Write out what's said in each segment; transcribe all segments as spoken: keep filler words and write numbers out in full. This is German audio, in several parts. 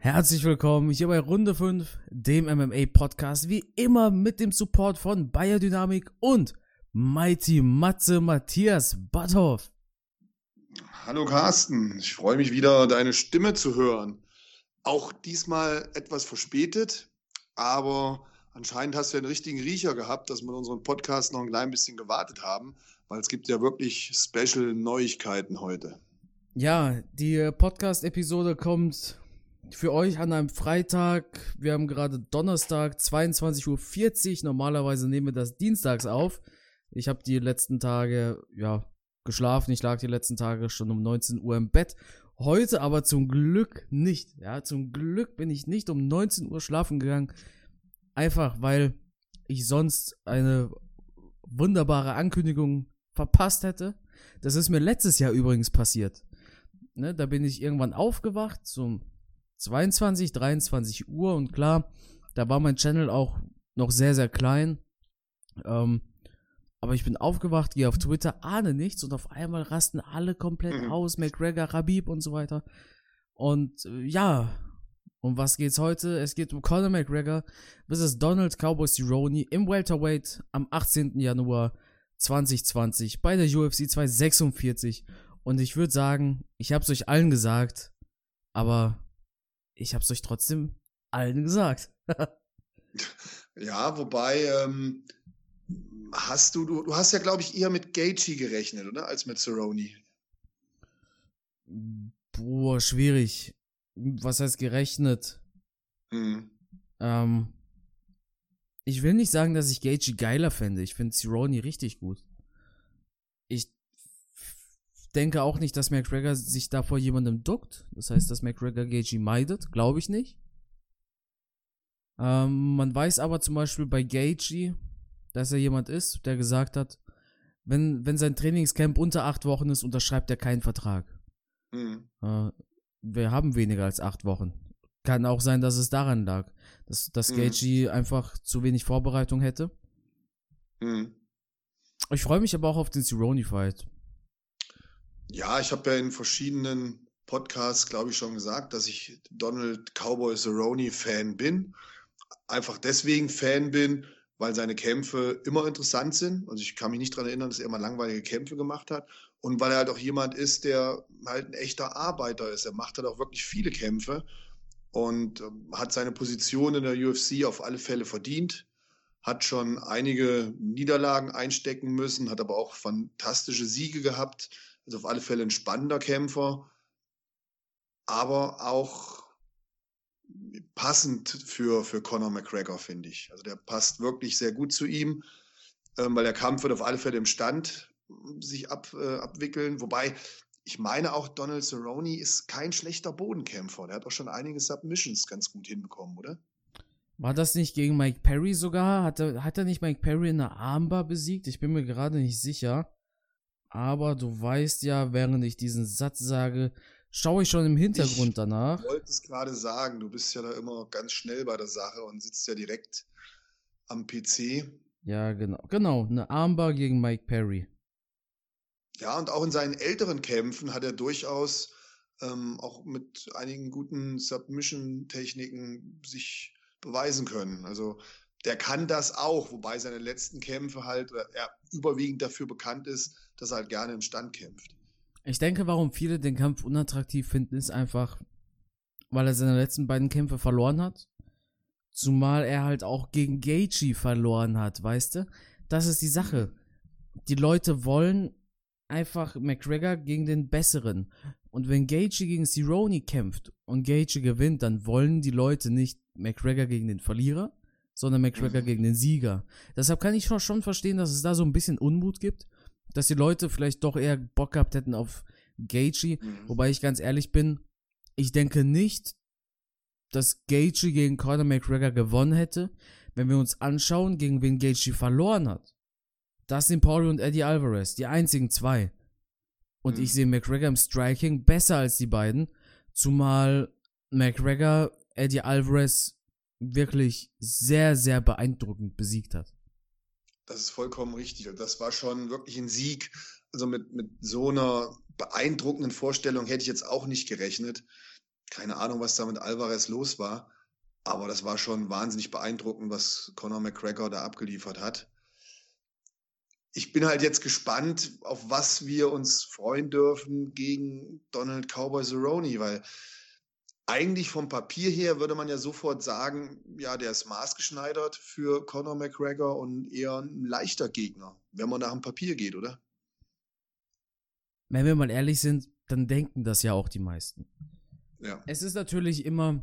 Herzlich willkommen hier bei Runde fünf, dem M M A-Podcast, wie immer mit dem Support von Biodynamic und Mighty Matze Matthias Butthoff. Hallo Carsten, ich freue mich wieder, deine Stimme zu hören. Auch diesmal etwas verspätet, aber anscheinend hast du ja einen richtigen Riecher gehabt, dass wir unseren Podcast noch ein klein bisschen gewartet haben, weil es gibt ja wirklich Special Neuigkeiten heute. Ja, die Podcast-Episode kommt für euch an einem Freitag. Wir haben gerade Donnerstag, zweiundzwanzig Uhr vierzig. Normalerweise nehmen wir das dienstags auf. Ich habe die letzten Tage, ja, geschlafen. Ich lag die letzten Tage schon um neunzehn Uhr im Bett. Heute aber zum Glück nicht. Ja, zum Glück bin ich nicht um neunzehn Uhr schlafen gegangen. Einfach, weil ich sonst eine wunderbare Ankündigung verpasst hätte. Das ist mir letztes Jahr übrigens passiert. Ne, da bin ich irgendwann aufgewacht, zum zweiundzwanzig, dreiundzwanzig Uhr und klar, da war mein Channel auch noch sehr, sehr klein. Ähm, aber ich bin aufgewacht, gehe auf Twitter, ahne nichts und auf einmal rasten alle komplett Mhm. aus, McGregor, Khabib und so weiter. Und äh, ja, um was geht's heute? Es geht um Conor McGregor versus Donald Cowboy Cerrone im Welterweight am achtzehnten Januar zweitausendzwanzig bei der U F C zweihundertsechsundvierzig. Und ich würde sagen, ich hab's euch allen gesagt, aber ich hab's euch trotzdem allen gesagt. Ja, wobei, ähm, hast du, du, du hast ja, glaube ich, eher mit Gaethje gerechnet, oder? Als mit Cerrone. Boah, schwierig. Was heißt gerechnet? Mhm. Ähm, ich will nicht sagen, dass ich Gaethje geiler fände. Ich finde Cerrone richtig gut. Ich denke auch nicht, dass McGregor sich da vor jemandem duckt. Das heißt, dass McGregor Gaethje meidet. Glaube ich nicht. Ähm, man weiß aber zum Beispiel bei Gaethje, dass er jemand ist, der gesagt hat, wenn, wenn sein Trainingscamp unter acht Wochen ist, unterschreibt er keinen Vertrag. Mhm. Äh, wir haben weniger als acht Wochen. Kann auch sein, dass es daran lag, dass, dass Mhm. Gaethje einfach zu wenig Vorbereitung hätte. Mhm. Ich freue mich aber auch auf den Cerrone-Fight. Ja, ich habe ja in verschiedenen Podcasts, glaube ich, schon gesagt, dass ich Donald Cowboy Cerrone Fan bin. Einfach deswegen Fan bin, weil seine Kämpfe immer interessant sind. Also ich kann mich nicht daran erinnern, dass er immer langweilige Kämpfe gemacht hat. Und weil er halt auch jemand ist, der halt ein echter Arbeiter ist. Er macht halt auch wirklich viele Kämpfe und ähm, hat seine Position in der U F C auf alle Fälle verdient. Hat schon einige Niederlagen einstecken müssen, hat aber auch fantastische Siege gehabt. Also auf alle Fälle ein spannender Kämpfer, aber auch passend für, für Conor McGregor, finde ich. Also der passt wirklich sehr gut zu ihm, ähm, weil der Kampf wird auf alle Fälle im Stand sich ab, äh, abwickeln. Wobei, ich meine auch, Donald Cerrone ist kein schlechter Bodenkämpfer. Der hat auch schon einige Submissions ganz gut hinbekommen, oder? War das nicht gegen Mike Perry sogar? Hat er, hat er nicht Mike Perry in der Armbar besiegt? Ich bin mir gerade nicht sicher. Aber du weißt ja, während ich diesen Satz sage, schaue ich schon im Hintergrund Ich danach. wollte es gerade sagen, du bist ja da immer ganz schnell bei der Sache und sitzt ja direkt am P C. Ja, genau. Genau, eine Armbar gegen Mike Perry. Ja, und auch in seinen älteren Kämpfen hat er durchaus ähm, auch mit einigen guten Submission-Techniken sich beweisen können. Also der kann das auch, wobei seine letzten Kämpfe halt äh, er überwiegend dafür bekannt ist, dass er halt gerne im Stand kämpft. Ich denke, warum viele den Kampf unattraktiv finden, ist einfach, weil er seine letzten beiden Kämpfe verloren hat. Zumal er halt auch gegen Gaethje verloren hat, weißt du? Das ist die Sache. Die Leute wollen einfach McGregor gegen den Besseren. Und wenn Gaethje gegen Cerrone kämpft und Gaethje gewinnt, dann wollen die Leute nicht McGregor gegen den Verlierer, sondern McGregor Mhm. gegen den Sieger. Deshalb kann ich schon verstehen, dass es da so ein bisschen Unmut gibt, dass die Leute vielleicht doch eher Bock gehabt hätten auf Gaethje. Mhm. Wobei ich ganz ehrlich bin, ich denke nicht, dass Gaethje gegen Conor McGregor gewonnen hätte, wenn wir uns anschauen, gegen wen Gaethje verloren hat. Das sind Paul und Eddie Alvarez, die einzigen zwei. Und Mhm. ich sehe McGregor im Striking besser als die beiden, zumal McGregor Eddie Alvarez wirklich sehr, sehr beeindruckend besiegt hat. Das ist vollkommen richtig. Und das war schon wirklich ein Sieg. Also mit, mit so einer beeindruckenden Vorstellung hätte ich jetzt auch nicht gerechnet. Keine Ahnung, was da mit Alvarez los war, aber das war schon wahnsinnig beeindruckend, was Conor McGregor da abgeliefert hat. Ich bin halt jetzt gespannt, auf was wir uns freuen dürfen gegen Donald Cowboy Cerrone, weil eigentlich vom Papier her würde man ja sofort sagen, ja, der ist maßgeschneidert für Conor McGregor und eher ein leichter Gegner, wenn man nach dem Papier geht, oder? Wenn wir mal ehrlich sind, dann denken das ja auch die meisten. Ja. Es ist natürlich immer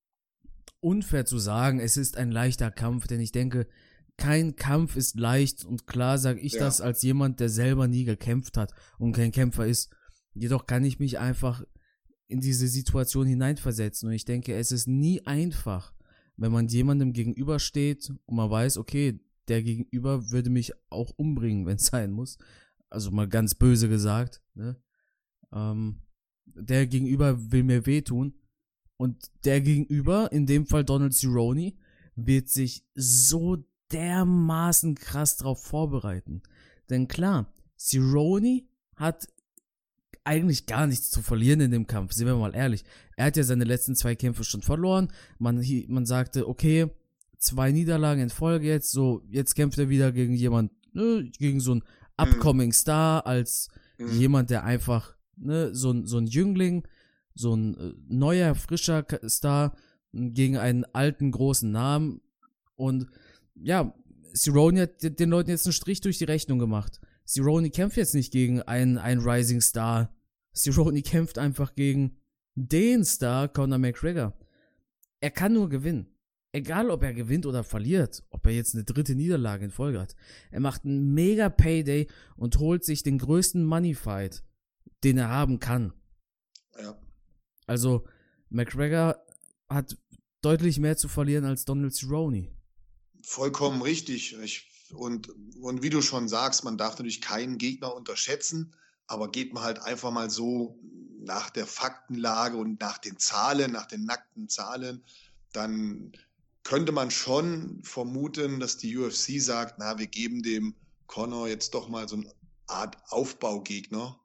unfair zu sagen, es ist ein leichter Kampf, denn ich denke, kein Kampf ist leicht und klar sage ich Ja. das als jemand, der selber nie gekämpft hat und kein Kämpfer ist. Jedoch kann ich mich einfach in diese Situation hineinversetzen und ich denke, es ist nie einfach, wenn man jemandem gegenübersteht und man weiß, okay, der Gegenüber würde mich auch umbringen, wenn es sein muss. Also mal ganz böse gesagt, ne? Ähm, der Gegenüber will mir wehtun und der Gegenüber, in dem Fall Donald Cerrone, wird sich so dermaßen krass drauf vorbereiten. Denn klar, Cerrone hat eigentlich gar nichts zu verlieren in dem Kampf, sind wir mal ehrlich. Er hat ja seine letzten zwei Kämpfe schon verloren. Man, man sagte, okay, zwei Niederlagen in Folge jetzt, so, jetzt kämpft er wieder gegen jemand, ne, gegen so einen upcoming Star, als Mhm. jemand, der einfach, ne, so ein, so ein Jüngling, so ein äh, neuer, frischer K- Star gegen einen alten, großen Namen. Und ja, Cerrone hat d- den Leuten jetzt einen Strich durch die Rechnung gemacht. Cerrone kämpft jetzt nicht gegen einen, einen Rising Star. Cerrone kämpft einfach gegen den Star Conor McGregor. Er kann nur gewinnen. Egal, ob er gewinnt oder verliert, ob er jetzt eine dritte Niederlage in Folge hat. Er macht einen mega Payday und holt sich den größten Moneyfight, den er haben kann. Ja. Also, McGregor hat deutlich mehr zu verlieren als Donald Cerrone. Vollkommen richtig. Ich, und, und wie du schon sagst, man darf natürlich keinen Gegner unterschätzen, aber geht man halt einfach mal so nach der Faktenlage und nach den Zahlen, nach den nackten Zahlen, dann könnte man schon vermuten, dass die U F C sagt, na, wir geben dem Conor jetzt doch mal so eine Art Aufbaugegner.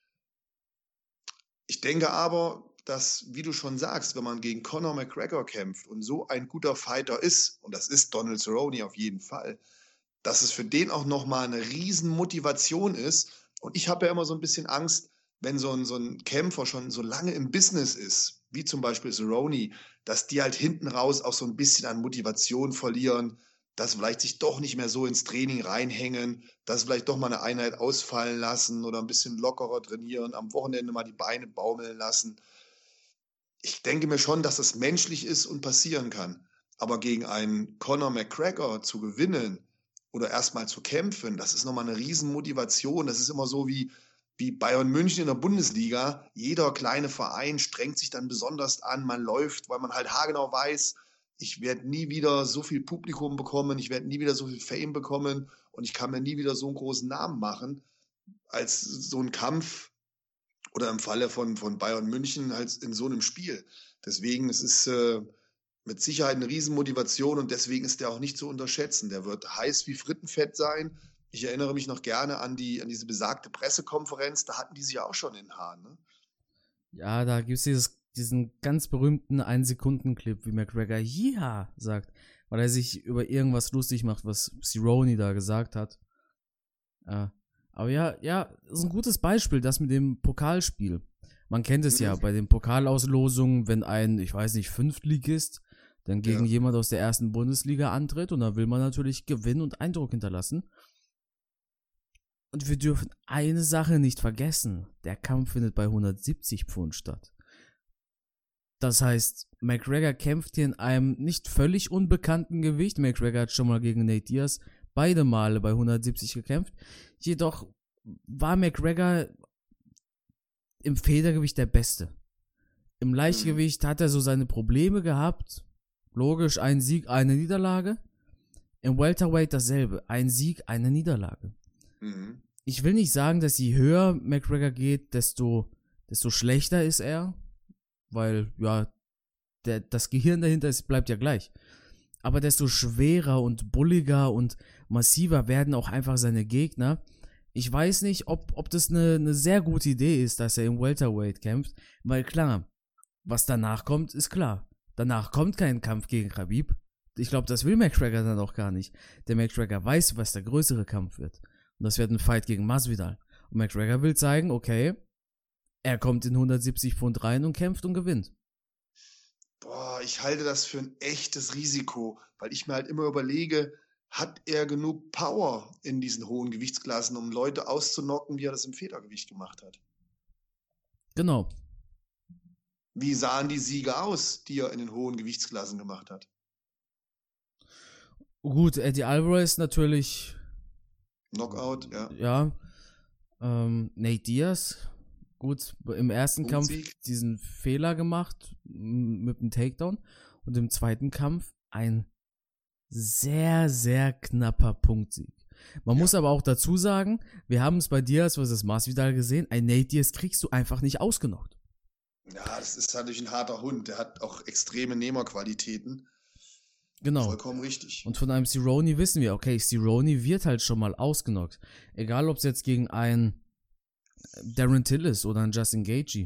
Ich denke aber, dass, wie du schon sagst, wenn man gegen Conor McGregor kämpft und so ein guter Fighter ist, und das ist Donald Cerrone auf jeden Fall, dass es für den auch nochmal eine riesen Motivation ist. Und ich habe ja immer so ein bisschen Angst, wenn so ein, so ein Kämpfer schon so lange im Business ist, wie zum Beispiel Cerrone, dass die halt hinten raus auch so ein bisschen an Motivation verlieren, dass vielleicht sich doch nicht mehr so ins Training reinhängen, dass vielleicht doch mal eine Einheit ausfallen lassen oder ein bisschen lockerer trainieren, am Wochenende mal die Beine baumeln lassen. Ich denke mir schon, dass das menschlich ist und passieren kann. Aber gegen einen Conor McGregor zu gewinnen oder erstmal zu kämpfen, das ist nochmal eine Riesenmotivation. Das ist immer so wie, wie Bayern München in der Bundesliga. Jeder kleine Verein strengt sich dann besonders an. Man läuft, weil man halt haargenau weiß, ich werde nie wieder so viel Publikum bekommen, ich werde nie wieder so viel Fame bekommen und ich kann mir nie wieder so einen großen Namen machen, als so ein Kampf oder im Falle von, von Bayern München halt in so einem Spiel. Deswegen, es ist äh, mit Sicherheit eine Riesenmotivation und deswegen ist der auch nicht zu unterschätzen. Der wird heiß wie Frittenfett sein. Ich erinnere mich noch gerne an, die, an diese besagte Pressekonferenz, da hatten die sich ja auch schon in den Haaren. Ne? Ja, da gibt es diesen ganz berühmten ein Sekunden Clip, wie McGregor ja sagt, weil er sich über irgendwas lustig macht, was Cerrone da gesagt hat. Äh, aber ja, ja, das ist ein gutes Beispiel, das mit dem Pokalspiel. Man kennt es ja Mhm. bei den Pokalauslosungen, wenn ein, ich weiß nicht, Fünftligist dann gegen Ja. jemand aus der ersten Bundesliga antritt und da will man natürlich gewinnen und Eindruck hinterlassen. Und wir dürfen eine Sache nicht vergessen. Der Kampf findet bei hundertsiebzig Pfund statt. Das heißt, McGregor kämpft hier in einem nicht völlig unbekannten Gewicht. McGregor hat schon mal gegen Nate Diaz beide Male bei hundertsiebzig gekämpft. Jedoch war McGregor im Federgewicht der Beste. Im Leichtgewicht hat er so seine Probleme gehabt. Logisch, ein Sieg, eine Niederlage. Im Welterweight dasselbe. Ein Sieg, eine Niederlage. Mhm. Ich will nicht sagen, dass je höher McGregor geht, desto, desto schlechter ist er. Weil, ja, der, das Gehirn dahinter ist, bleibt ja gleich. Aber desto schwerer und bulliger und massiver werden auch einfach seine Gegner. Ich weiß nicht, ob, ob das eine, eine sehr gute Idee ist, dass er im Welterweight kämpft. Weil klar, Was danach kommt, ist klar. Danach kommt kein Kampf gegen Khabib. Ich glaube, das will McGregor dann auch gar nicht. Der McGregor weiß, was der größere Kampf wird. Und das wird ein Fight gegen Masvidal. Und McGregor will zeigen, okay, er kommt in hundertsiebzig Pfund rein und kämpft und gewinnt. Boah, ich halte das für ein echtes Risiko, weil ich mir halt immer überlege, hat er genug Power in diesen hohen Gewichtsklassen, um Leute auszunocken, wie er das im Federgewicht gemacht hat? Genau. Wie sahen die Siege aus, die er in den hohen Gewichtsklassen gemacht hat? Gut, Eddie Alvarez natürlich. Knockout, ja. Ja. Ähm, Nate Diaz. Gut, im ersten Kampf Sieg. diesen Fehler gemacht m- mit dem Takedown. Und im zweiten Kampf ein sehr, sehr knapper Punktsieg. Man Ja. muss aber auch dazu sagen, wir haben es bei Diaz versus Masvidal gesehen, ein Nate Diaz kriegst du einfach nicht ausgenockt. Ja, das ist natürlich ein harter Hund. Der hat auch extreme Nehmerqualitäten. Genau. Vollkommen richtig. Und von einem Cerrone wissen wir, okay, Cerrone wird halt schon mal ausgenockt. Egal, ob es jetzt gegen einen Darren Till ist oder einen Justin Gaethje.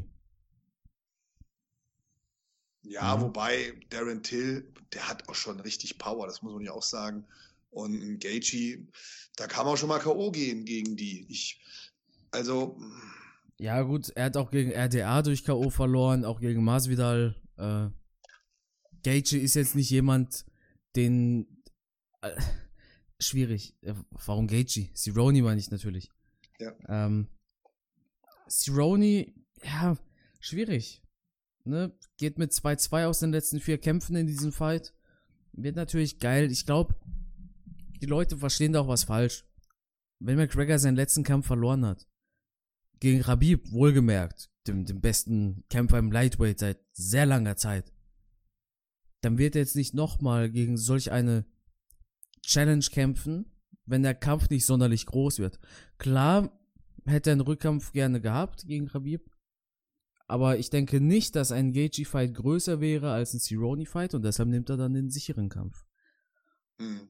Ja, Mhm. wobei Darren Till, der hat auch schon richtig Power, das muss man ja auch sagen. Und ein Gaethje, da kann man schon mal K O gehen gegen die. Ich, also, Ja gut, er hat auch gegen R D A durch K O verloren, auch gegen Masvidal. Äh, Gaethje ist jetzt nicht jemand, den... Äh, schwierig. Äh, warum Gaethje? Cerrone meine ich natürlich. Ja. Ähm, Cerrone, ja, schwierig. Ne? Geht mit zwei zwei aus den letzten vier Kämpfen in diesem Fight. Wird natürlich geil. Ich glaube, die Leute verstehen da auch was falsch. Wenn McGregor seinen letzten Kampf verloren hat, gegen Khabib, wohlgemerkt, dem, dem besten Kämpfer im Lightweight seit sehr langer Zeit, dann wird er jetzt nicht nochmal gegen solch eine Challenge kämpfen, wenn der Kampf nicht sonderlich groß wird. Klar hätte er einen Rückkampf gerne gehabt gegen Khabib, aber ich denke nicht, dass ein Gaethje-Fight größer wäre als ein Cerrone-Fight und deshalb nimmt er dann den sicheren Kampf. hm.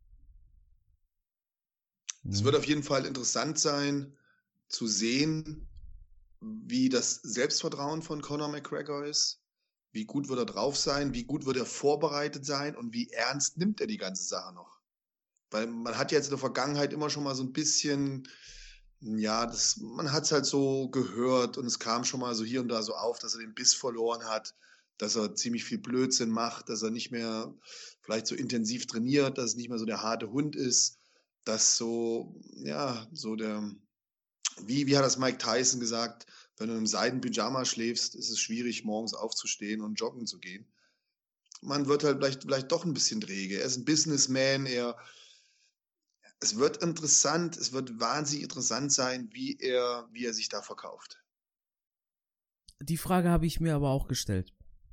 Es wird auf jeden Fall interessant sein, zu sehen, wie das Selbstvertrauen von Conor McGregor ist, wie gut wird er drauf sein, wie gut wird er vorbereitet sein und wie ernst nimmt er die ganze Sache noch. Weil man hat ja jetzt in der Vergangenheit immer schon mal so ein bisschen, ja, das, man hat es halt so gehört und es kam schon mal so hier und da so auf, dass er den Biss verloren hat, dass er ziemlich viel Blödsinn macht, dass er nicht mehr vielleicht so intensiv trainiert, dass es nicht mehr so der harte Hund ist, dass so, ja, so der, wie, wie hat das Mike Tyson gesagt, wenn du im Seidenpyjama schläfst, ist es schwierig, morgens aufzustehen und joggen zu gehen. Man wird halt vielleicht, vielleicht doch ein bisschen träge. Er ist ein Businessman, er, es wird interessant, es wird wahnsinnig interessant sein, wie er, wie er sich da verkauft. Die Frage habe ich mir aber auch gestellt.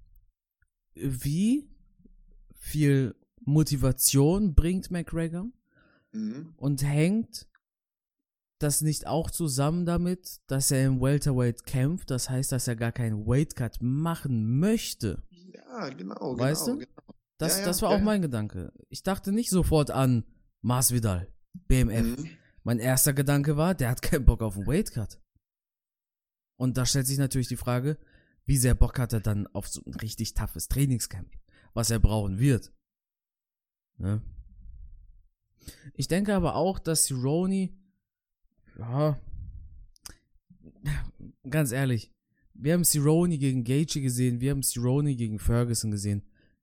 Wie viel Motivation bringt McGregor Mhm. und hängt das nicht auch zusammen damit, dass er im Welterweight kämpft? Das heißt, dass er gar keinen Weightcut machen möchte. Ja, genau, Weißt genau, du? genau. Das, Ja, ja, das war ja, auch ja. mein Gedanke. Ich dachte nicht sofort an Masvidal, B M F. Mhm. Mein erster Gedanke war, der hat keinen Bock auf einen Weightcut. Und da stellt sich natürlich die Frage, wie sehr Bock hat er dann auf so ein richtig toughes Trainingscamp, was er brauchen wird. Ne? Ich denke aber auch, dass Cerrone, ja, ganz ehrlich, wir haben Cerrone gegen Gaethje gesehen, wir haben Cerrone gegen Ferguson gesehen.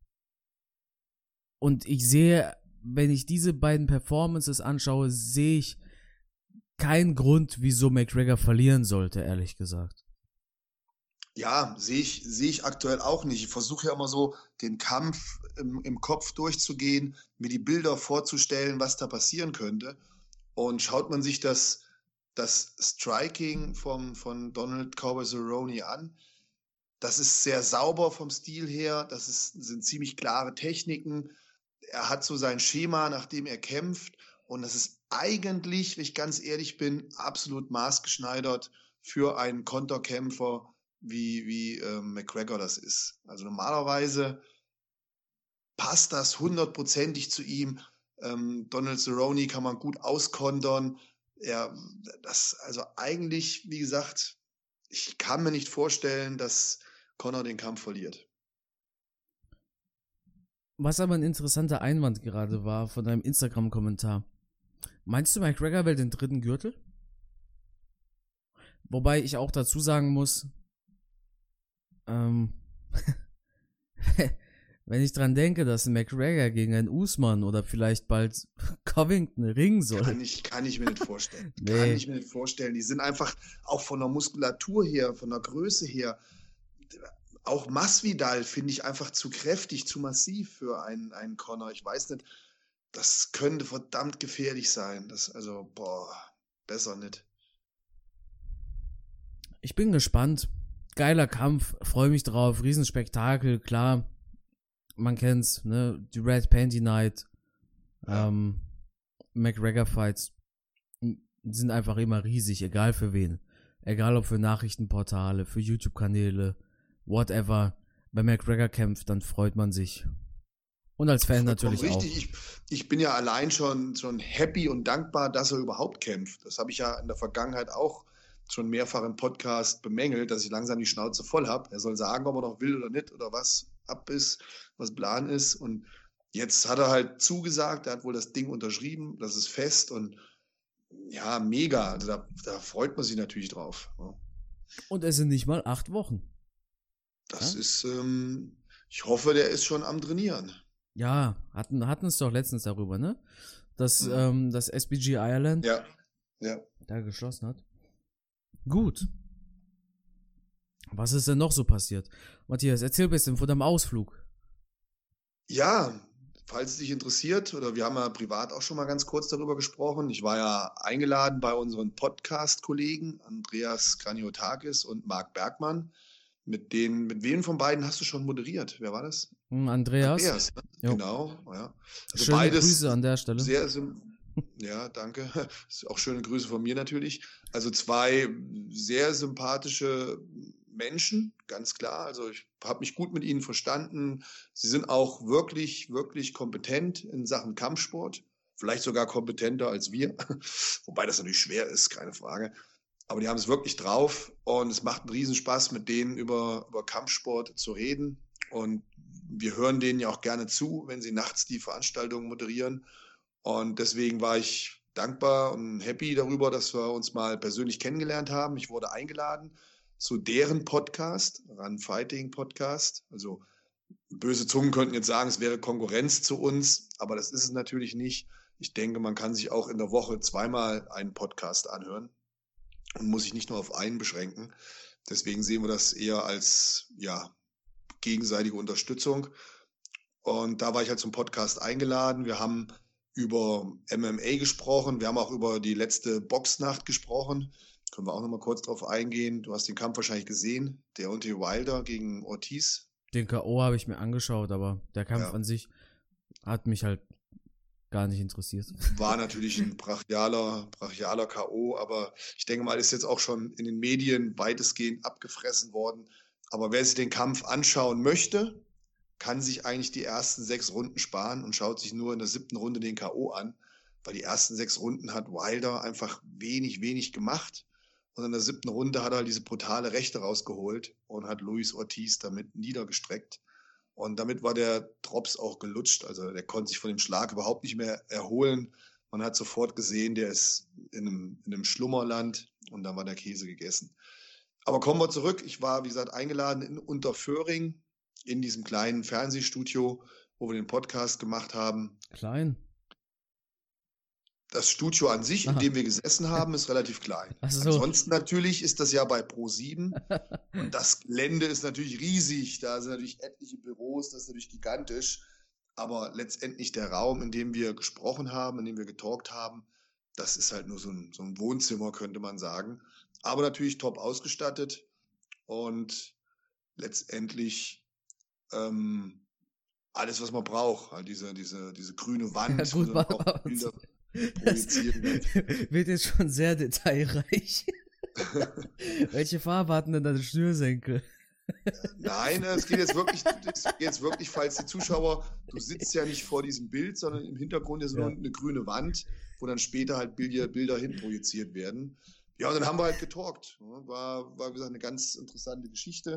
Und ich sehe, wenn ich diese beiden Performances anschaue, sehe ich keinen Grund, wieso McGregor verlieren sollte, ehrlich gesagt. Ja, sehe ich, sehe ich aktuell auch nicht. Ich versuche ja immer so, den Kampf im, im Kopf durchzugehen, mir die Bilder vorzustellen, was da passieren könnte. Und schaut man sich das, das Striking vom, von Donald Cowboy Cerrone an, das ist sehr sauber vom Stil her, das ist, sind ziemlich klare Techniken. Er hat so sein Schema, nach dem er kämpft. Und das ist eigentlich, wenn ich ganz ehrlich bin, absolut maßgeschneidert für einen Konterkämpfer, wie, wie äh, McGregor das ist. Also normalerweise passt das hundertprozentig zu ihm. Ähm, Donald Cerrone kann man gut auskontern. Er, das, also eigentlich, wie gesagt, ich kann mir nicht vorstellen, dass Conor den Kampf verliert. Was aber ein interessanter Einwand gerade war von deinem Instagram-Kommentar. Meinst du, McGregor will den dritten Gürtel? Wobei ich auch dazu sagen muss, ähm, wenn ich dran denke, dass ein McGregor gegen einen Usman oder vielleicht bald Covington ringen soll. Kann ich, kann ich mir nicht vorstellen. Nee. Kann ich mir nicht vorstellen. Die sind einfach auch von der Muskulatur her, von der Größe her, auch Masvidal finde ich einfach zu kräftig, zu massiv für einen, einen Conor. Ich weiß nicht, das könnte verdammt gefährlich sein. Das, also, boah, besser nicht. Ich bin gespannt. Geiler Kampf, freue mich drauf. Riesenspektakel, klar. Man kennt's, ne? Die Red Panty Night. Ja. Ähm, McGregor-Fights sind einfach immer riesig, egal für wen. Egal ob für Nachrichtenportale, für YouTube-Kanäle, whatever. Wenn McGregor kämpft, dann freut man sich. Und als Fan natürlich auch. Richtig, ich, ich bin ja allein schon, schon happy und dankbar, dass er überhaupt kämpft. Das habe ich ja in der Vergangenheit auch schon mehrfach im Podcast bemängelt, dass ich langsam die Schnauze voll habe. Er soll sagen, ob er noch will oder nicht oder was ab ist, was Plan ist. Und jetzt hat er halt zugesagt, er hat wohl das Ding unterschrieben, das ist fest und ja, mega. Also da, da freut man sich natürlich drauf. Ja. Und es sind nicht mal acht Wochen. Das Ja? ist, ähm, ich hoffe, der ist schon am Trainieren. Ja, hatten, hatten es doch letztens darüber, ne? Dass Mhm. ähm, das S B G Ireland Ja, ja. da geschlossen hat. Gut. Was ist denn noch so passiert? Matthias, erzähl ein bisschen von deinem Ausflug. Ja, falls es dich interessiert, oder wir haben ja privat auch schon mal ganz kurz darüber gesprochen. Ich war ja eingeladen bei unseren Podcast-Kollegen Andreas Kraniotakis und Marc Bergmann. Mit denen, mit wem von beiden hast du schon moderiert? Wer war das? Hm, Andreas. Andreas, ne? Jo. Genau, ja. Also Schöne beides Grüße an der Stelle. sehr, sym- ja, danke. Auch schöne Grüße von mir natürlich. Also zwei sehr sympathische Menschen, ganz klar. Also ich habe mich gut mit ihnen verstanden. Sie sind auch wirklich, wirklich kompetent in Sachen Kampfsport. Vielleicht sogar kompetenter als wir. Wobei das natürlich schwer ist, keine Frage. Aber die haben es wirklich drauf und es macht einen Riesenspaß, mit denen über, über Kampfsport zu reden. Und wir hören denen ja auch gerne zu, wenn sie nachts die Veranstaltungen moderieren. Und deswegen war ich dankbar und happy darüber, dass wir uns mal persönlich kennengelernt haben. Ich wurde eingeladen zu deren Podcast, Run Fighting Podcast. Also böse Zungen könnten jetzt sagen, es wäre Konkurrenz zu uns, aber das ist es natürlich nicht. Ich denke, man kann sich auch in der Woche zweimal einen Podcast anhören und muss sich nicht nur auf einen beschränken. Deswegen sehen wir das eher als ja, gegenseitige Unterstützung. Und da war ich halt zum Podcast eingeladen. Wir haben über M M A gesprochen. Wir haben auch über die letzte Boxnacht gesprochen. Können wir auch noch mal kurz drauf eingehen. Du hast den Kampf wahrscheinlich gesehen. Deontay Wilder gegen Ortiz. Den K O habe ich mir angeschaut, aber der Kampf Ja. an sich hat mich halt gar nicht interessiert. War natürlich ein brachialer, brachialer K O, aber ich denke mal, ist jetzt auch schon in den Medien weitestgehend abgefressen worden. Aber wer sich den Kampf anschauen möchte, kann sich eigentlich die ersten sechs Runden sparen und schaut sich nur in der siebten Runde den K O an, weil die ersten sechs Runden hat Wilder einfach wenig, wenig gemacht. Und in der siebten Runde hat er halt diese brutale Rechte rausgeholt und hat Luis Ortiz damit niedergestreckt. Und damit war der Drops auch gelutscht. Also der konnte sich von dem Schlag überhaupt nicht mehr erholen. Man hat sofort gesehen, der ist in einem, in einem Schlummerland und dann war der Käse gegessen. Aber kommen wir zurück. Ich war, wie gesagt, eingeladen in Unterföhring in diesem kleinen Fernsehstudio, wo wir den Podcast gemacht haben. Klein. Das Studio an sich, in Aha. dem wir gesessen haben, ist relativ klein. Ach so. Ansonsten natürlich ist das ja bei ProSieben. Und das Gelände ist natürlich riesig. Da sind natürlich etliche Büros, das ist natürlich gigantisch. Aber letztendlich der Raum, in dem wir gesprochen haben, in dem wir getalkt haben, das ist halt nur so ein, so ein Wohnzimmer, könnte man sagen. Aber natürlich top ausgestattet. Und letztendlich ähm, alles, was man braucht. Halt diese, diese, diese grüne Wand, Ja, gut, wo dann war- auch war- Bilder Das projiziert wird. wird jetzt schon sehr detailreich. Welche Farbe hatten denn deine Schnürsenkel? Nein, es geht jetzt wirklich, es geht jetzt wirklich, falls die Zuschauer, du sitzt ja nicht vor diesem Bild, sondern im Hintergrund ist Ja. nur eine grüne Wand, wo dann später halt Bilder, Bilder hinprojiziert werden. Ja, und dann haben wir halt getalkt. War, war, wie gesagt, eine ganz interessante Geschichte.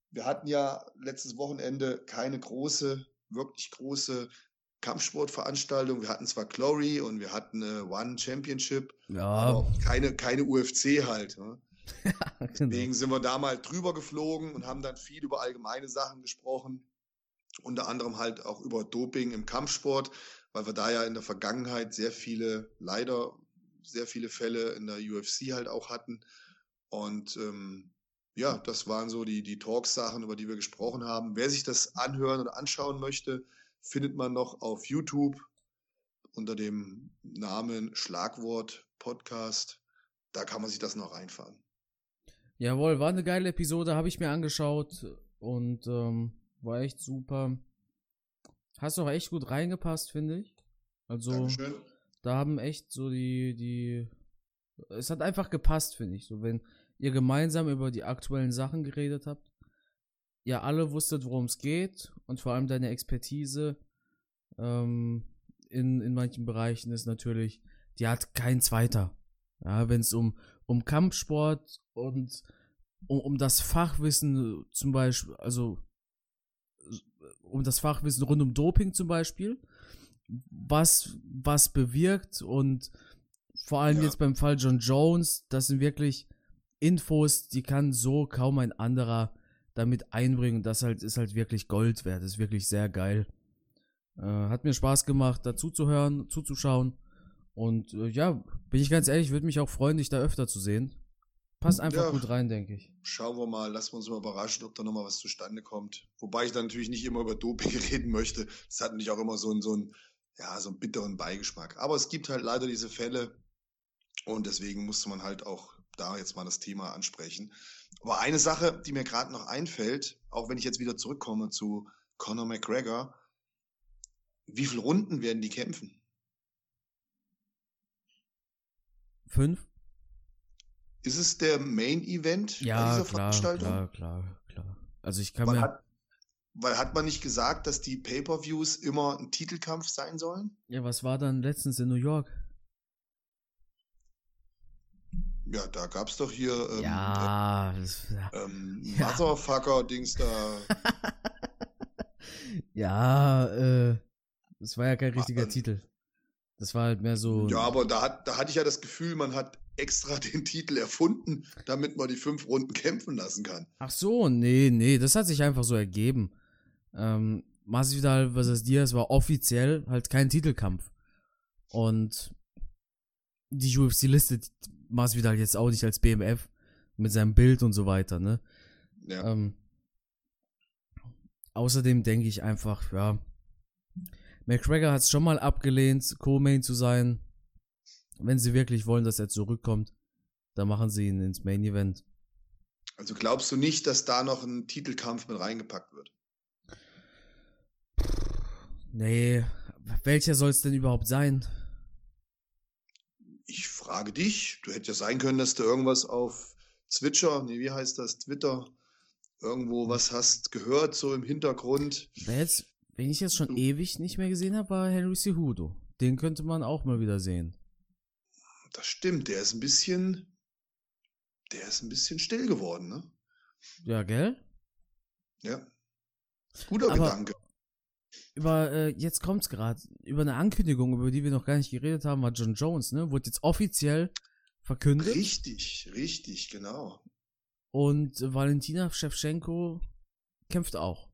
wir hatten ja letztes Wochenende keine große, wirklich große Kampfsportveranstaltung. Wir hatten zwar Glory und wir hatten äh, One Championship, Ja, aber keine, keine U F C halt. Ne? genau. Deswegen sind wir da mal drüber geflogen und haben dann viel über allgemeine Sachen gesprochen. Unter anderem halt auch über Doping im Kampfsport, weil wir da ja in der Vergangenheit sehr viele, leider sehr viele Fälle in der U F C halt auch hatten. Und ähm, ja, das waren so die, die Talks-Sachen, über die wir gesprochen haben. Wer sich das anhören oder anschauen möchte, findet man noch auf YouTube unter dem Namen Schlagwort Podcast. Da kann man sich das noch reinfahren. Jawohl, war eine geile Episode, habe ich mir angeschaut und ähm, war echt super. Hast auch echt gut reingepasst, finde ich. Also, Dankeschön. da haben echt so die, die, es hat einfach gepasst, finde ich. So, wenn ihr gemeinsam über die aktuellen Sachen geredet habt, ihr alle wusstet, worum es geht und vor allem deine Expertise ähm, in, in manchen Bereichen ist natürlich, die hat kein Zweiter. Ja, wenn es um, um Kampfsport und um, um das Fachwissen zum Beispiel, also um das Fachwissen rund um Doping zum Beispiel, was, was bewirkt und vor allem Ja. jetzt beim Fall John Jones, das sind wirklich Infos, die kann so kaum ein anderer damit einbringen. Das halt ist halt wirklich Gold wert, ist wirklich sehr geil. Äh, hat mir Spaß gemacht, dazu zu hören, zuzuschauen. Und äh, ja, bin ich ganz ehrlich, würde mich auch freuen, dich da öfter zu sehen. Passt einfach Ja. gut rein, denke ich. Schauen wir mal, lassen wir uns mal überraschen, ob da nochmal was zustande kommt. Wobei ich dann natürlich nicht immer über Doping reden möchte. Das hat natürlich auch immer so einen, so einen, ja, so einen bitteren Beigeschmack. Aber es gibt halt leider diese Fälle und deswegen musste man halt auch da jetzt mal das Thema ansprechen. Aber eine Sache, die mir gerade noch einfällt, auch wenn ich jetzt wieder zurückkomme zu Conor McGregor, wie viele Runden werden die kämpfen? Fünf? Ist es der Main Event bei Ja, dieser klar, Veranstaltung? klar, klar, klar. Also ich kann Weil mir, hat, weil hat man nicht gesagt, dass die Pay-per-Views immer ein Titelkampf sein sollen? ja, was war dann letztens in New York? Ja, da gab's doch hier ähm, Ja, das, ja. äh, ähm, Ja. Motherfucker-Dings da. ja, äh, das war ja kein richtiger ähm, Titel. Das war halt mehr so. Ja, aber da, hat, da hatte ich ja das Gefühl, man hat extra den Titel erfunden, damit man die fünf Runden kämpfen lassen kann. Ach so, nee, nee, das hat sich einfach so ergeben. Ähm, Masvidal versus Diaz war offiziell halt kein Titelkampf. Und die U F C listet Masvidal jetzt auch nicht als B M F mit seinem Bild und so weiter, ne? Ja. Ähm, außerdem denke ich einfach, ja, McGregor hat es schon mal abgelehnt, Co-Main zu sein. Wenn sie wirklich wollen, dass er zurückkommt, dann machen sie ihn ins Main Event. Also glaubst du nicht, dass da noch ein Titelkampf mit reingepackt wird? Nee, welcher soll es denn überhaupt sein? Ich frage dich, du hättest ja sein können, dass du irgendwas auf Twitcher, nee, wie heißt das, Twitter, irgendwo was hast gehört, so im Hintergrund. Wer jetzt, wen ich jetzt schon ewig nicht mehr gesehen habe, war Henry Cejudo. Den könnte man auch mal wieder sehen. Das stimmt, der ist ein bisschen, der ist ein bisschen still geworden, ne? Ja, gell? Ja. Guter Aber- Gedanke. Über, äh, jetzt kommt's gerade, über eine Ankündigung, über die wir noch gar nicht geredet haben, war John Jones, ne? Wurde jetzt offiziell verkündet. Richtig, richtig, genau. Und äh, Valentina Shevchenko kämpft auch.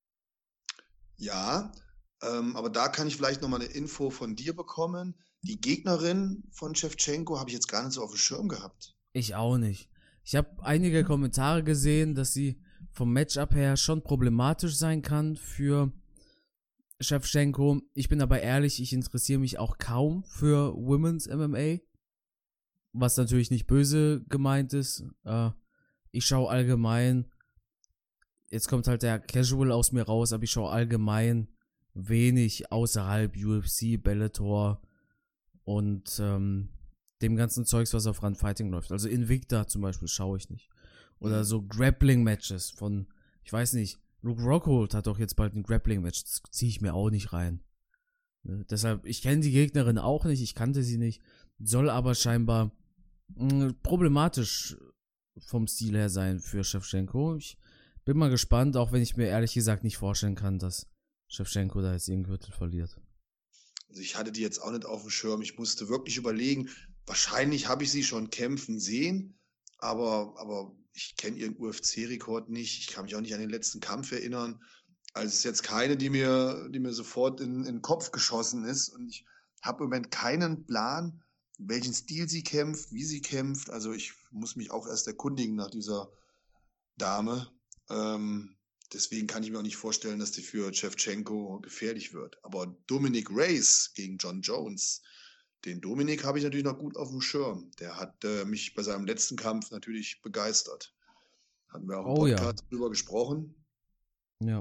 Ja, ähm, aber da kann ich vielleicht noch mal eine Info von dir bekommen. Die Gegnerin von Shevchenko habe ich jetzt gar nicht so auf dem Schirm gehabt. Ich auch nicht. Ich habe einige Kommentare gesehen, dass sie vom Matchup her schon problematisch sein kann für Shevchenko. Ich bin aber ehrlich, ich interessiere mich auch kaum für Women's M M A. Was natürlich nicht böse gemeint ist. Äh, ich schaue allgemein, jetzt kommt halt der Casual aus mir raus, aber ich schaue allgemein wenig außerhalb U F C, Bellator und ähm, dem ganzen Zeugs, was auf Run Fighting läuft. Also Invicta zum Beispiel schaue ich nicht. Oder so Grappling-Matches von, ich weiß nicht, Luke Rockhold hat doch jetzt bald ein Grappling-Match. Das ziehe ich mir auch nicht rein. Ne? Deshalb, ich kenne die Gegnerin auch nicht, ich kannte sie nicht. Soll aber scheinbar mh, problematisch vom Stil her sein für Shevchenko. Ich Bin mal gespannt, auch wenn ich mir ehrlich gesagt nicht vorstellen kann, dass Shevchenko da jetzt irgendeinen Gürtel verliert. Also ich hatte die jetzt auch nicht auf dem Schirm. Ich musste wirklich überlegen, wahrscheinlich habe ich sie schon kämpfen sehen, aber, aber ich kenne ihren U F C-Rekord nicht. Ich kann mich auch nicht an den letzten Kampf erinnern. Also es ist jetzt keine, die mir, die mir sofort in, in den Kopf geschossen ist. Und ich habe im Moment keinen Plan, welchen Stil sie kämpft, wie sie kämpft. Also ich muss mich auch erst erkundigen nach dieser Dame. Ähm, deswegen kann ich mir auch nicht vorstellen, dass die für Shevchenko gefährlich wird. Aber Dominic Reyes gegen John Jones, den Dominik habe ich natürlich noch gut auf dem Schirm. Der hat äh, mich bei seinem letzten Kampf natürlich begeistert. Hatten wir auch im Oh ja. Podcast drüber gesprochen. Ja.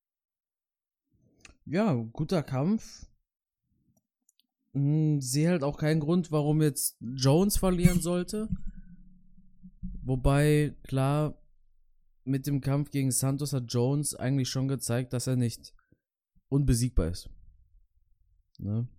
Ja, guter Kampf. Hm, sehe halt auch keinen Grund, warum jetzt Jones verlieren sollte. Wobei, klar, mit dem Kampf gegen Santos hat Jones eigentlich schon gezeigt, dass er nicht unbesiegbar ist. Ne?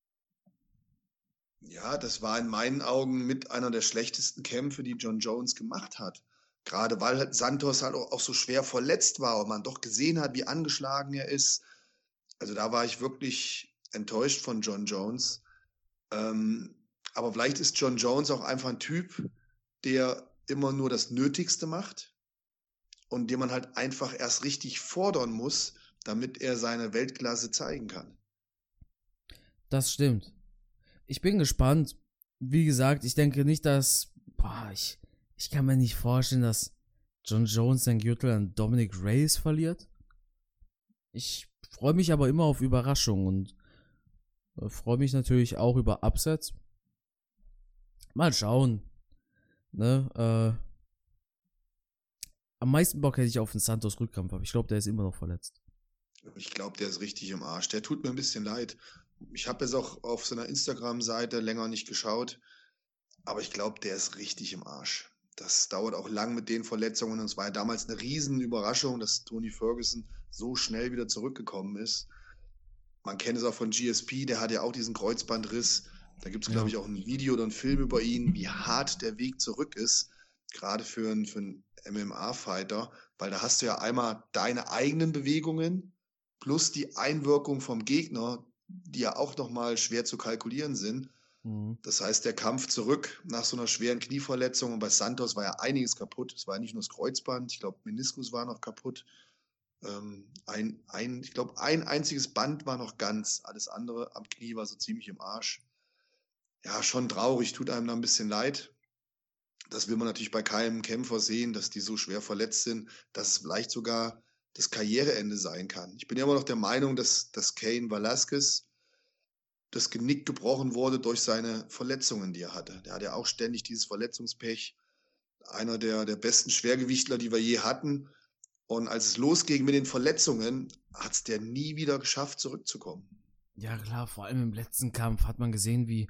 Ja, das war in meinen Augen mit einer der schlechtesten Kämpfe, die John Jones gemacht hat. Gerade weil halt Santos halt auch, auch so schwer verletzt war und man doch gesehen hat, wie angeschlagen er ist. Also da war ich wirklich enttäuscht von John Jones. Ähm, aber vielleicht ist John Jones auch einfach ein Typ, der immer nur das Nötigste macht und den man halt einfach erst richtig fordern muss, damit er seine Weltklasse zeigen kann. Das stimmt. Ich bin gespannt. Wie gesagt, ich denke nicht, dass... Boah, ich, ich kann mir nicht vorstellen, dass John Jones seinen Gürtel an Dominic Reyes verliert. Ich freue mich aber immer auf Überraschungen und äh, freue mich natürlich auch über Upsets. Mal schauen. Ne, äh, am meisten Bock hätte ich auf den Santos Rückkampf, aber ich glaube, der ist immer noch verletzt. Ich glaube, der ist richtig im Arsch. Der tut mir ein bisschen leid. Ich habe jetzt auch auf seiner Instagram-Seite länger nicht geschaut, aber ich glaube, der ist richtig im Arsch. Das dauert auch lang mit den Verletzungen und es war ja damals eine riesen Überraschung, dass Tony Ferguson so schnell wieder zurückgekommen ist. Man kennt es auch von G S P, der hat ja auch diesen Kreuzbandriss. Da gibt es, glaube ich, auch ein Video oder einen Film über ihn, wie hart der Weg zurück ist, gerade für einen, für einen M M A-Fighter, weil da hast du ja einmal deine eigenen Bewegungen plus die Einwirkung vom Gegner, die ja auch nochmal schwer zu kalkulieren sind. Mhm. Das heißt, der Kampf zurück nach so einer schweren Knieverletzung, und bei Santos war ja einiges kaputt. Es war ja nicht nur das Kreuzband, ich glaube, Meniskus war noch kaputt. Ähm, ein, ein, ich glaube, ein einziges Band war noch ganz, alles andere am Knie war so ziemlich im Arsch. Ja, schon traurig, tut einem da ein bisschen leid. Das will man natürlich bei keinem Kämpfer sehen, dass die so schwer verletzt sind, dass es vielleicht sogar das Karriereende sein kann. Ich bin ja immer noch der Meinung, dass, dass Cain Velasquez das Genick gebrochen wurde durch seine Verletzungen, die er hatte. Der hat ja auch ständig dieses Verletzungspech. Einer der, der besten Schwergewichtler, die wir je hatten. Und als es losging mit den Verletzungen, hat es der nie wieder geschafft, zurückzukommen. Ja klar, vor allem im letzten Kampf hat man gesehen, wie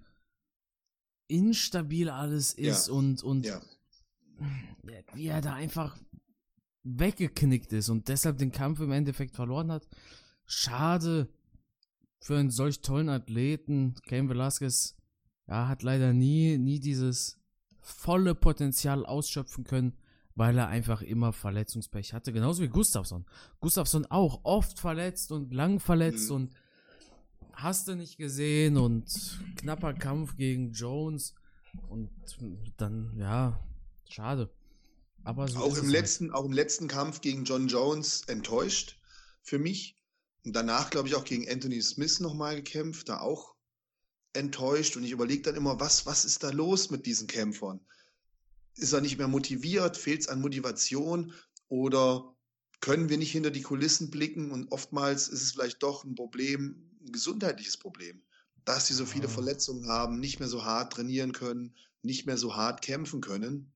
instabil alles ist, ja. und, und ja. wie er da einfach weggeknickt ist und deshalb den Kampf im Endeffekt verloren hat. Schade für einen solch tollen Athleten. Cain Velasquez, ja, hat leider nie, nie dieses volle Potenzial ausschöpfen können, weil er einfach immer Verletzungspech hatte. Genauso wie Gustafsson. Gustafsson auch oft verletzt und lang verletzt mhm. und hast du nicht gesehen und knapper Kampf gegen Jones und dann, ja, schade. Aber so auch, ist im es letzten, halt. auch im letzten Kampf gegen John Jones enttäuscht für mich. Und danach, glaube ich, auch gegen Anthony Smith nochmal gekämpft, da auch enttäuscht. Und ich überlege dann immer, was, was ist da los mit diesen Kämpfern? Ist er nicht mehr motiviert? Fehlt es an Motivation? Oder können wir nicht hinter die Kulissen blicken? Und oftmals ist es vielleicht doch ein Problem, ein gesundheitliches Problem, dass sie so viele oh. Verletzungen haben, nicht mehr so hart trainieren können, nicht mehr so hart kämpfen können.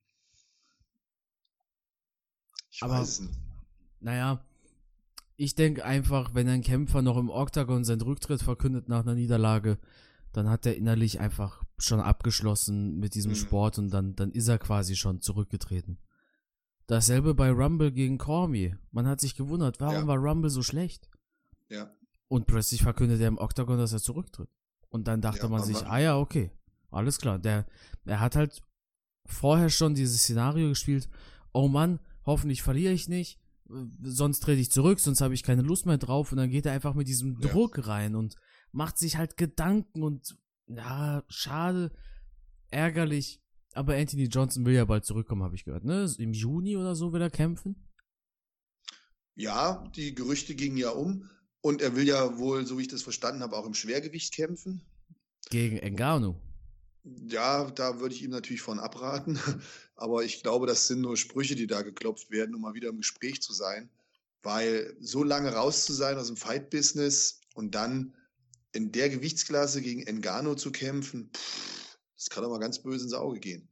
Ich Aber, weiß es nicht. Naja, ich denke einfach, wenn ein Kämpfer noch im Oktagon seinen Rücktritt verkündet nach einer Niederlage, dann hat er innerlich einfach schon abgeschlossen mit diesem mhm. Sport und dann, dann ist er quasi schon zurückgetreten. Dasselbe bei Rumble gegen Cormier. Man hat sich gewundert, warum ja. war Rumble so schlecht? Ja. Und plötzlich verkündet er im Oktagon, dass er zurücktritt. Und dann dachte ja, man sich, ah ja, okay, alles klar. Der, er hat halt vorher schon dieses Szenario gespielt, oh Mann, hoffentlich verliere ich nicht. sonst trete ich zurück, sonst habe ich keine Lust mehr drauf. Und dann geht er einfach mit diesem Ja. Druck rein und macht sich halt Gedanken und ja, schade, ärgerlich. Aber Anthony Johnson will ja bald zurückkommen, habe ich gehört, ne? Im Juni oder so will er kämpfen. Ja, die Gerüchte gingen ja um. Und er will ja wohl, so wie ich das verstanden habe, auch im Schwergewicht kämpfen. Gegen Ngannou. Ja, da würde ich ihm natürlich von abraten. Aber ich glaube, das sind nur Sprüche, die da geklopft werden, um mal wieder im Gespräch zu sein. Weil so lange raus zu sein aus dem Fight-Business und dann in der Gewichtsklasse gegen Ngannou zu kämpfen, pff, das kann doch mal ganz böse ins Auge gehen.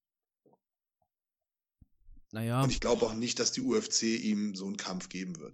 Naja, Und ich glaube auch nicht, dass die U F C ihm so einen Kampf geben wird.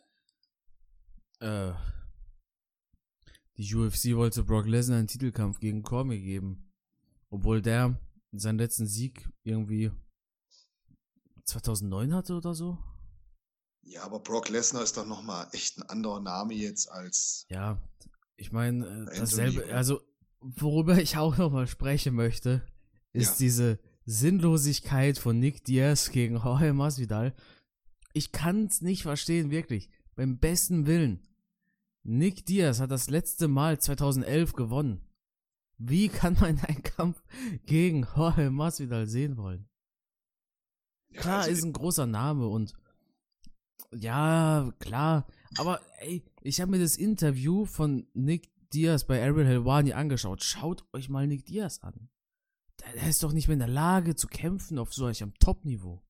äh, die U F C wollte Brock Lesnar einen Titelkampf gegen Cormier geben. Obwohl der seinen letzten Sieg irgendwie zweitausendneun hatte oder so. Ja, aber Brock Lesnar ist doch nochmal echt ein anderer Name jetzt als Ja, ich meine, äh, Anthony, dasselbe, oder? also worüber ich auch nochmal sprechen möchte, ist Ja. diese Sinnlosigkeit von Nick Diaz gegen Jorge Masvidal. Ich kann es nicht verstehen, wirklich. Beim besten Willen. Nick Diaz hat das letzte Mal zweitausendelf gewonnen. Wie kann man einen Kampf gegen Jorge Masvidal sehen wollen? Ja, Klar, also ist ein großer Name und ja, klar, aber ey, ich habe mir das Interview von Nick Diaz bei Ariel Helwani angeschaut. Schaut euch mal Nick Diaz an. Der, der ist doch nicht mehr in der Lage zu kämpfen auf solchem Top-Niveau.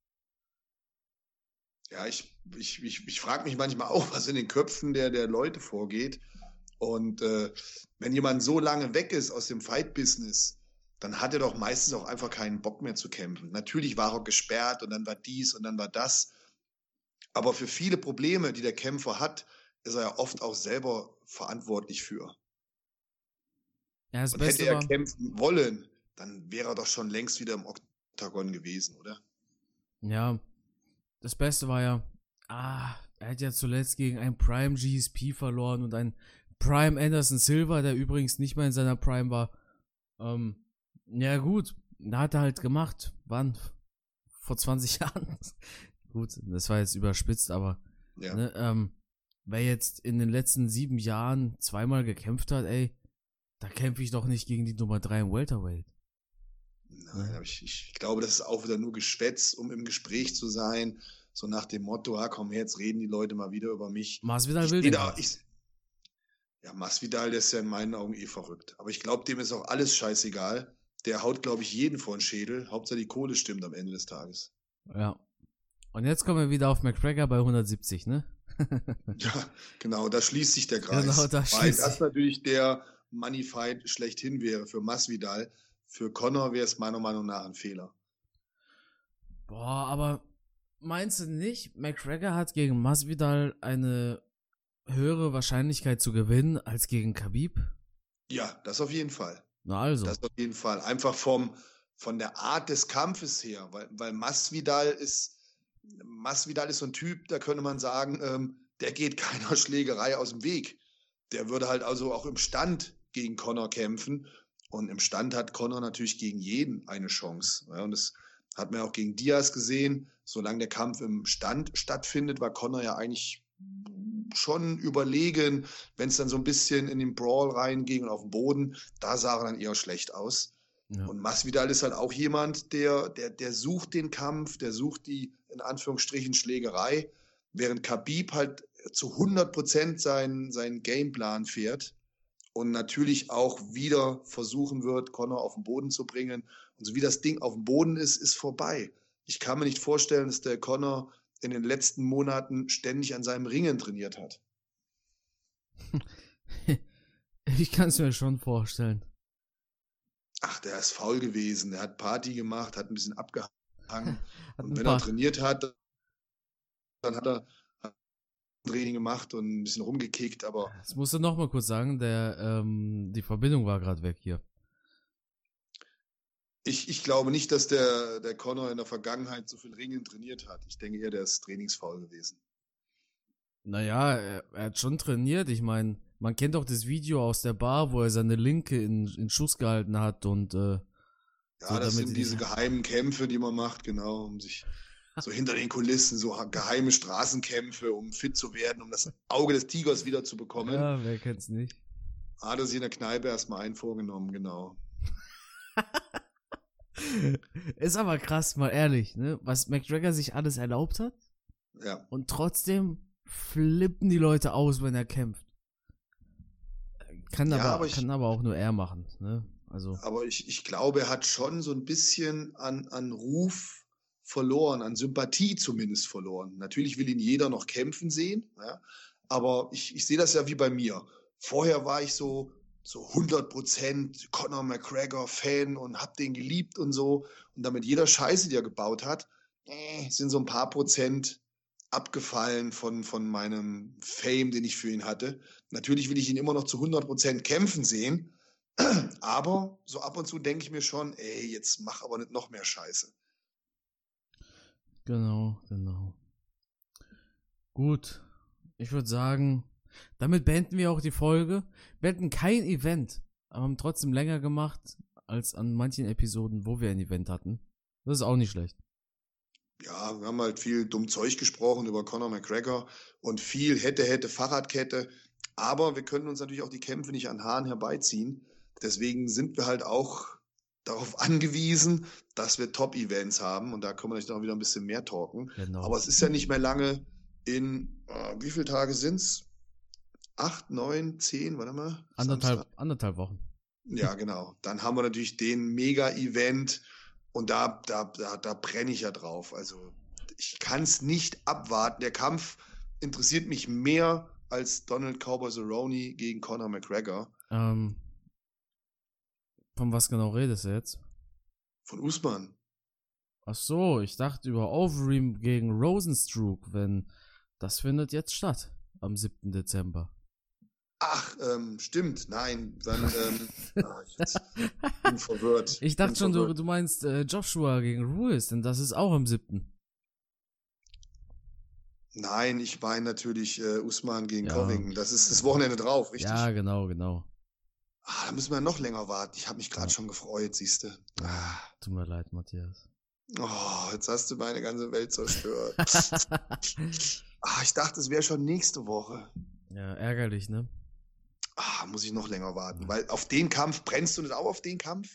Ja, ich, ich, ich, ich frage mich manchmal auch, was in den Köpfen der, der Leute vorgeht. Und äh, wenn jemand so lange weg ist aus dem Fight-Business, dann hat er doch meistens auch einfach keinen Bock mehr zu kämpfen. Natürlich war er gesperrt und dann war dies und dann war das. Aber für viele Probleme, die der Kämpfer hat, ist er ja oft auch selber verantwortlich für. Ja, das Und Beste hätte er war, kämpfen wollen, dann wäre er doch schon längst wieder im Oktagon gewesen, oder? ja, das Beste war ja, ah, er hat ja zuletzt gegen einen Prime G S P verloren und einen Prime Anderson Silva, der übrigens nicht mehr in seiner Prime war. Ähm, ja gut, da hat er halt gemacht. Wann? Vor zwanzig Jahren. Gut, das war jetzt überspitzt, aber Ja. ne, ähm, wer jetzt in den letzten sieben Jahren zweimal gekämpft hat, ey, da kämpfe ich doch nicht gegen die Nummer drei im Welterweight. Nein, aber ich, ich glaube, das ist auch wieder nur Geschwätz, um im Gespräch zu sein. So nach dem Motto, ah, komm her, jetzt reden die Leute mal wieder über mich. Masvidal Ich will seh den da, Kampf. ich, ja, Masvidal, der ist ja in meinen Augen eh verrückt. Aber ich glaube, dem ist auch alles scheißegal. Der haut, glaube ich, jeden vor den Schädel. Hauptsache die Kohle stimmt am Ende des Tages. Ja. Und jetzt kommen wir wieder auf McGregor bei hundertsiebzig, ne? Ja, genau, da schließt sich der Kreis. Genau, da Weil schließt das sich. natürlich der Money-Fight schlechthin wäre für Masvidal. Für Conor wäre es meiner Meinung nach ein Fehler. Boah, aber meinst du nicht, McGregor hat gegen Masvidal eine höhere Wahrscheinlichkeit zu gewinnen als gegen Khabib? Ja, das auf jeden Fall. Na also. Das auf jeden Fall. Einfach vom, von der Art des Kampfes her. Weil, weil Masvidal ist, Masvidal ist so ein Typ, da könnte man sagen, ähm, der geht keiner Schlägerei aus dem Weg. Der würde halt also auch im Stand gegen Conor kämpfen. Und im Stand hat Conor natürlich gegen jeden eine Chance. Ja, und das hat man auch gegen Diaz gesehen. Solange der Kampf im Stand stattfindet, war Conor ja eigentlich schon überlegen. Wenn es dann so ein bisschen in den Brawl reinging und auf den Boden, da sah er dann eher schlecht aus. Ja. Und Masvidal ist halt auch jemand, der, der, der sucht den Kampf, der sucht die, in Anführungsstrichen, Schlägerei, während Khabib halt zu hundert Prozent seinen, seinen Gameplan fährt und natürlich auch wieder versuchen wird, Conor auf den Boden zu bringen. Und so wie das Ding auf dem Boden ist, ist vorbei. Ich kann mir nicht vorstellen, dass der Conor in den letzten Monaten ständig an seinem Ringen trainiert hat. Ich kann es mir schon vorstellen. Ach, der ist faul gewesen, der hat Party gemacht, hat ein bisschen abgehangen. Hat Und ein wenn paar- er trainiert hat, dann hat er ein Training gemacht und ein bisschen rumgekickt, aber Das musst du noch mal kurz sagen, der, ähm, die Verbindung war gerade weg hier. ich, ich glaube nicht, dass der, der Conor in der Vergangenheit so viel Ringen trainiert hat. Ich denke eher, der ist trainingsfaul gewesen. Naja, er, er hat schon trainiert. Ich meine, man kennt auch das Video aus der Bar, wo er seine Linke in, in Schuss gehalten hat und äh, Ja, So, das damit sind die- diese geheimen Kämpfe, die man macht, genau, um sich so hinter den Kulissen, so geheime Straßenkämpfe, um fit zu werden, um das Auge des Tigers wieder zu bekommen. Ja, wer kennt's nicht? Hat er sich in der Kneipe erstmal einen vorgenommen, genau. Ist aber krass, mal ehrlich, ne? Was McGregor sich alles erlaubt hat. Ja. Und trotzdem flippen die Leute aus, wenn er kämpft. Kann, Ja, aber, aber ich- kann aber auch nur er machen, ne? Also, Aber ich, ich glaube, er hat schon so ein bisschen an, an Ruf verloren, an Sympathie zumindest verloren. Natürlich will ihn jeder noch kämpfen sehen, ja, aber ich, ich sehe das ja wie bei mir. Vorher war ich so, so hundert Prozent Conor McGregor-Fan und hab den geliebt und so. Und damit jeder Scheiße, die er gebaut hat, äh, sind so ein paar Prozent abgefallen von, von meinem Fame, den ich für ihn hatte. Natürlich will ich ihn immer noch zu hundert Prozent kämpfen sehen, aber so ab und zu denke ich mir schon, ey, jetzt mach aber nicht noch mehr Scheiße. genau, genau. Gut, ich würde sagen, damit beenden wir auch die Folge. Wir hatten kein Event, aber haben trotzdem länger gemacht als an manchen Episoden, wo wir ein Event hatten. Das ist auch nicht schlecht. Ja, wir haben halt viel dumm Zeug gesprochen über Conor McGregor und viel hätte, hätte, Fahrradkette. Aber wir können uns natürlich auch die Kämpfe nicht an Haaren herbeiziehen. Deswegen sind wir halt auch darauf angewiesen, dass wir Top-Events haben. Und da können wir natürlich noch wieder ein bisschen mehr talken. Genau. Aber es ist ja nicht mehr lange in, äh, wie viele Tage sind's? Acht, neun, zehn, warte mal. Anderthalb, Samstag. anderthalb Wochen. Ja, genau. Dann haben wir natürlich den Mega-Event und da, da, da, da brenne ich ja drauf. Also ich kann es nicht abwarten. Der Kampf interessiert mich mehr als Donald Cowboy Cerrone gegen Conor McGregor. Ähm, von was genau redest du jetzt? Von Usman. Ach so, ich dachte über Overeem gegen Rosenstruck, wenn das findet jetzt statt am siebten Dezember. Ach, ähm, stimmt. Nein, dann ähm, ah, ich jetzt bin verwirrt. Ich dachte bin schon, du, verwirrt. du meinst äh, Joshua gegen Ruiz, denn das ist auch am siebten Nein, ich meine natürlich äh, Usman gegen Ja. Covington. Das ist das Wochenende drauf, richtig? Ja, genau, genau. Ah, da müssen wir noch länger warten. Ich habe mich gerade Ja. schon gefreut, siehst du. Ah, tut mir leid, Matthias. Oh, jetzt hast du meine ganze Welt zerstört. Ah, ich dachte, es wäre schon nächste Woche. Ja, ärgerlich, ne? Ah, muss ich noch länger warten. Weil auf den Kampf, brennst du nicht auch auf den Kampf?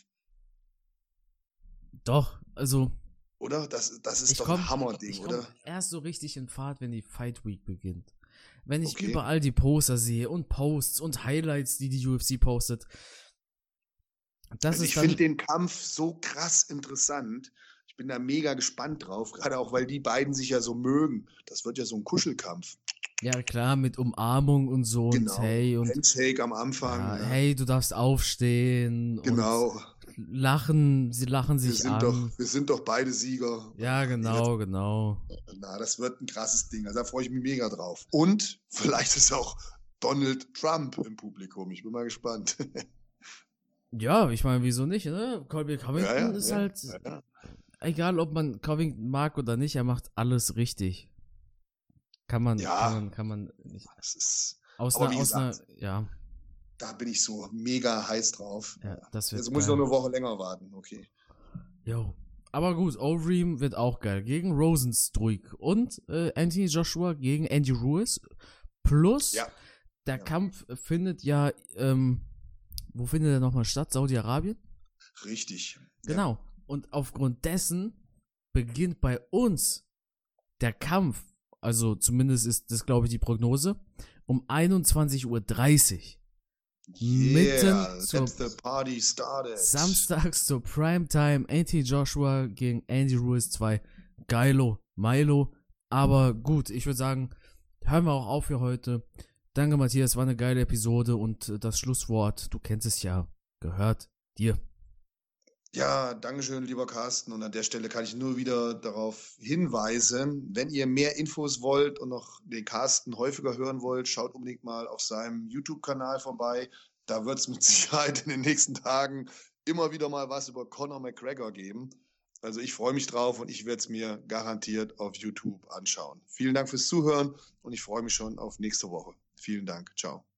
Doch, also Oder? Das, das ist ich doch komm, ein Hammerding, ich komm oder? erst so richtig in Fahrt, wenn die Fight Week beginnt. Wenn ich Okay. überall die Poster sehe und Posts und Highlights, die die U F C postet. Das Also ist ich dann, finde den Kampf so krass interessant. Ich bin da mega gespannt drauf. Gerade auch, weil die beiden sich ja so mögen. Das wird ja so ein Kuschelkampf. ja klar, mit Umarmung und so Genau. und hey und Handshake am Anfang. ja, ja. hey, du darfst aufstehen Genau. und lachen, sie lachen Wir sich sind, an. doch, wir sind doch beide Sieger. Ja, genau, genau. Na, das wird ein krasses Ding. Also da freue ich mich mega drauf. Und vielleicht ist auch Donald Trump im Publikum. Ich bin mal gespannt. Ja, ich meine, wieso nicht, ne? Colby Covington Ja, ja, ist ja, halt, ja, ja. egal ob man Covington mag oder nicht, er macht alles richtig. Kann man, Ja. kann man, kann man nicht. Das ist, Aus Aber einer, wie aus einer, gesagt, ja, da bin ich so mega heiß drauf. ja, das wird Jetzt muss ich noch geil. eine Woche länger warten. Okay. Jo. Aber gut, Overeem wird auch geil. Gegen Rosenstruik und äh, Anthony Joshua gegen Andy Ruiz. Plus, Ja. der Ja. Kampf findet ja, ähm, wo findet er nochmal statt? Saudi-Arabien? Richtig. Ja. Genau. Und aufgrund dessen beginnt bei uns der Kampf, also zumindest ist das, glaube ich, die Prognose, um einundzwanzig Uhr dreißig. Yeah, Mitten zur let the party started. Samstags zur Primetime Anthony Joshua gegen Andy Ruiz zwei. Geilo, Milo. Aber gut, ich würde sagen, hören wir auch auf für heute. Danke, Matthias, war eine geile Episode und äh, das Schlusswort, du kennst es ja, gehört dir. Ja, Dankeschön, lieber Carsten. Und an der Stelle kann ich nur wieder darauf hinweisen, wenn ihr mehr Infos wollt und noch den Carsten häufiger hören wollt, schaut unbedingt mal auf seinem YouTube-Kanal vorbei. Da wird es mit Sicherheit in den nächsten Tagen immer wieder mal was über Conor McGregor geben. Also ich freue mich drauf und ich werde es mir garantiert auf YouTube anschauen. Vielen Dank fürs Zuhören und ich freue mich schon auf nächste Woche. Vielen Dank. Ciao.